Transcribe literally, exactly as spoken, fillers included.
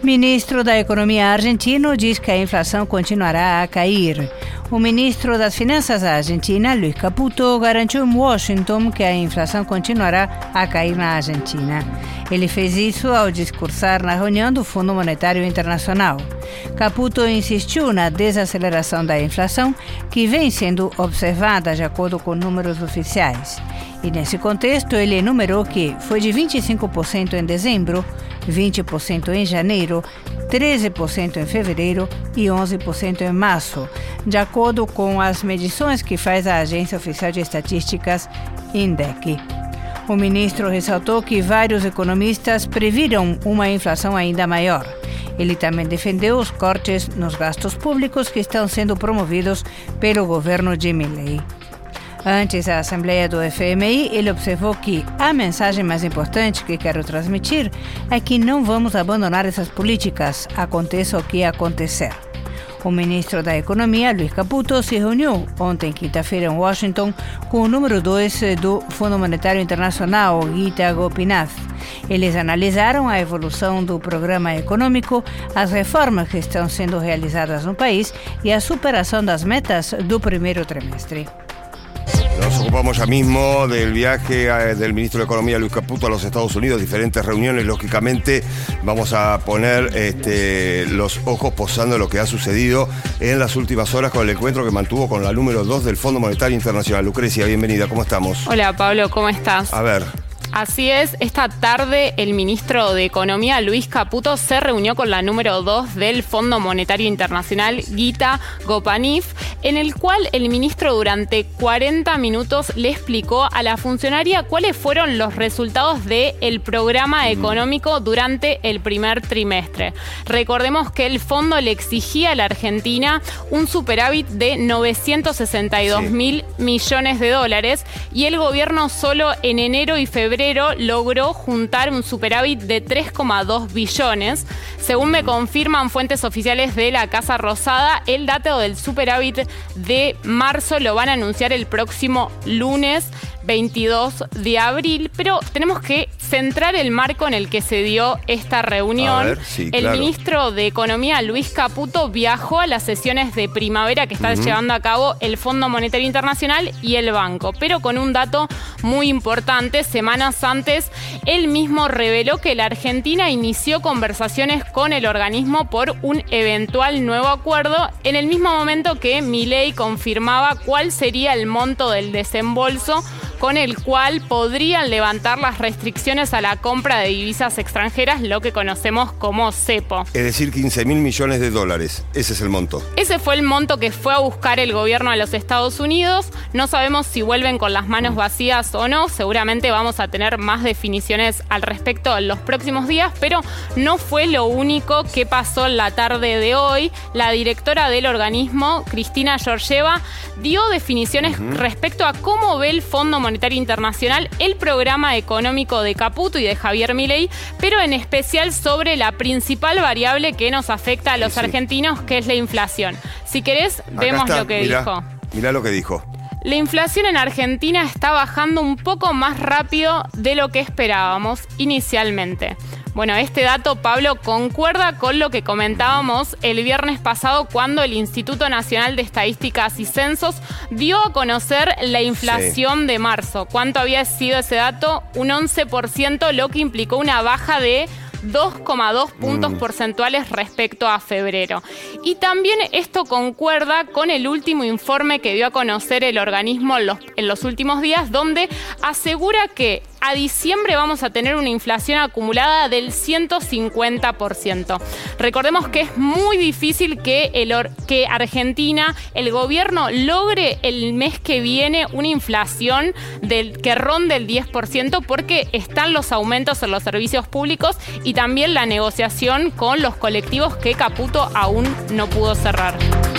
Ministro da Economia argentino diz que a inflação continuará a cair. O ministro das Finanças argentina, Luis Caputo, garantiu em Washington que a inflação continuará a cair na Argentina. Ele fez isso ao discursar na reunião do Fundo Monetário Internacional. Caputo insistiu na desaceleração da inflação, que vem sendo observada de acordo com números oficiais. E nesse contexto, ele enumerou que foi de vinte e cinco por cento em dezembro, vinte por cento em janeiro, treze por cento em fevereiro e onze por cento em março, de acordo com as medições que faz a Agência Oficial de Estatísticas, INDEC. O ministro ressaltou que vários economistas previram uma inflação ainda maior. Ele também defendeu os cortes nos gastos públicos que estão sendo promovidos pelo governo de Milei. Antes da Assembleia do F M I, ele observou que a mensagem mais importante que quero transmitir é que não vamos abandonar essas políticas, aconteça o que acontecer. O ministro da Economia, Luis Caputo, se reuniu ontem, quinta-feira, em Washington, com o número dois do Fundo Monetário Internacional, Gita Gopinath. Eles analisaram a evolução do programa econômico, as reformas que estão sendo realizadas no país e a superação das metas do primeiro trimestre. Nos ocupamos ya mismo del viaje del ministro de Economía, Luis Caputo, a los Estados Unidos, diferentes reuniones. Lógicamente vamos a poner este, los ojos posando en lo que ha sucedido en las últimas horas con el encuentro que mantuvo con la número dos del Fondo Monetario Internacional. Lucrecia, bienvenida, ¿cómo estamos? Hola Pablo, ¿cómo estás? A ver. Así es, esta tarde el ministro de Economía, Luis Caputo, se reunió con la número dos del Fondo Monetario Internacional, Gita Gopinath, en el cual el ministro durante cuarenta minutos le explicó a la funcionaria cuáles fueron los resultados del programa económico durante el primer trimestre. Recordemos que el fondo le exigía a la Argentina un superávit de novecientos sesenta y dos mil sí. millones de dólares y el gobierno solo en enero y febrero logró juntar un superávit de tres coma dos billones. Según me confirman fuentes oficiales de la Casa Rosada, el dato del superávit de marzo lo van a anunciar el próximo lunes veintidós de abril, pero tenemos que centrar el marco en el que se dio esta reunión. Ver, sí, el claro. ministro de Economía, Luis Caputo, viajó a las sesiones de primavera que está uh-huh. llevando a cabo el Fondo Monetario Internacional y el banco, pero con un dato muy importante. Semanas antes, él mismo reveló que la Argentina inició conversaciones con el organismo por un eventual nuevo acuerdo, en el mismo momento que Milei confirmaba cuál sería el monto del desembolso con el cual podrían levantar las restricciones a la compra de divisas extranjeras, lo que conocemos como cepo. Es decir, quince mil millones de dólares. Ese es el monto. Ese fue el monto que fue a buscar el gobierno de los Estados Unidos. No sabemos si vuelven con las manos vacías o no. Seguramente vamos a tener más definiciones al respecto en los próximos días, pero no fue lo único que pasó en la tarde de hoy. La directora del organismo, Cristina Georgieva, dio definiciones uh-huh. respecto a cómo ve el Fondo Monetario Internacional, el programa económico de Caputo y de Javier Milei, pero en especial sobre la principal variable que nos afecta a los sí, sí. argentinos, que es la inflación. Si querés, Acá vemos está. lo que mirá, dijo. Mirá lo que dijo. La inflación en Argentina está bajando un poco más rápido de lo que esperábamos inicialmente. Bueno, este dato, Pablo, concuerda con lo que comentábamos el viernes pasado cuando el Instituto Nacional de Estadísticas y Censos dio a conocer la inflación sí. de marzo. ¿Cuánto había sido ese dato? Un once por ciento, lo que implicó una baja de dos coma dos puntos mm. porcentuales respecto a febrero. Y también esto concuerda con el último informe que dio a conocer el organismo en los, en los últimos días, donde asegura que a diciembre vamos a tener una inflación acumulada del ciento cincuenta por ciento. Recordemos que es muy difícil que, el or- que Argentina, el gobierno, logre el mes que viene una inflación del, que ronde el diez por ciento porque están los aumentos en los servicios públicos y también la negociación con los colectivos que Caputo aún no pudo cerrar.